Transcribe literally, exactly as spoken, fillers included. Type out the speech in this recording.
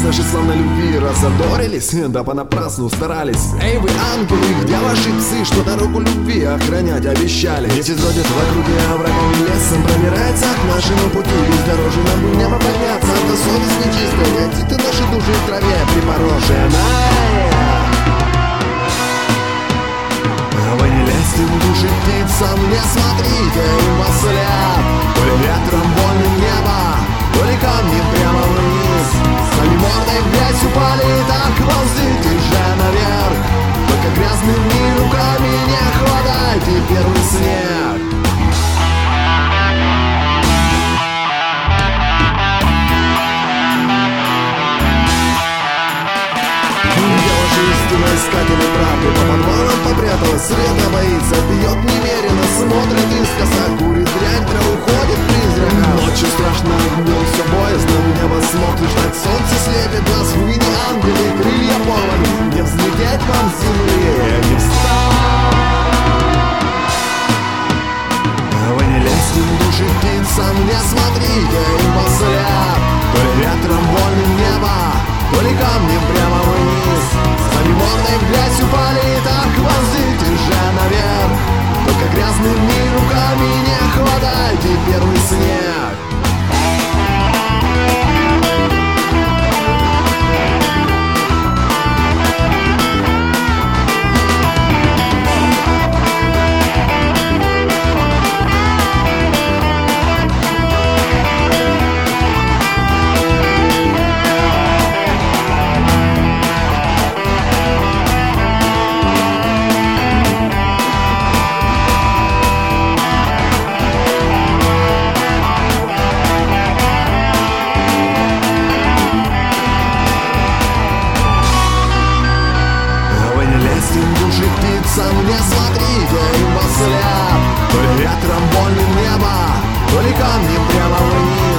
нашей славной любви разодорились, да понапрасну старались. Эй, вы ангелы, где ваши псы, что дорогу любви охранять обещали? Дети бродят в округе оврагами лесом, пробирается к нашему пути бездорожье. Нам бы в небо подняться, а то совесть нечистая, найти ты наши души в траве припорошенная. Вы не лезьте в души птицам, не смотрите им во след. То ли ветром вольным небо, то ли камни прямо вниз. Сами мордой в грязь упали, так ползите же наверх. Только грязными руками не хватайте первый снег. Искатели правды по подвалам попряталась, средно боится, бьет немерено, смотрит искоса, курит дрянь, траву ходит призраком. Ночью страшно, днем все боязно, в небо смотришь, так солнце слепит нас. Вы не ангелы, крылья порваны, не взлететь вам с земли, не встать. Вы не лезьте в души птицам, не смотрите им во след. То ли ветром вольным небо, то ли камнем прямо вниз. Сами мордой в грязь упали, так ползите же наверх. Только грязными руками не хватайте первый снег. Не смотрите им во след. То ли ветром вольным небо, то ли камни прямо вниз.